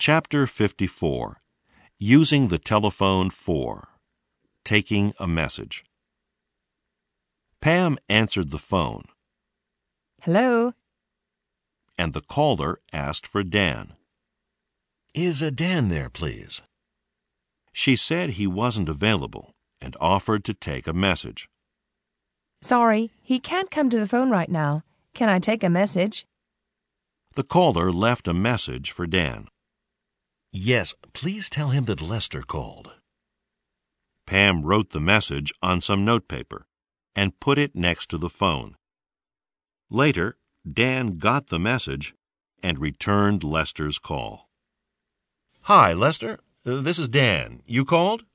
Chapter 54. Using the telephone for. Taking a message. Pam answered the phone. Hello? And the caller asked for Dan. Is Dan there, please? She said he wasn't available and offered to take a message. Sorry, he can't come to the phone right now. Can I take a message? The caller left a message for Dan. Yes, please tell him that Lester called. Pam wrote the message on some notepaper and put it next to the phone. Later, Dan got the message and returned Lester's call. Hi, Lester. This is Dan. You called?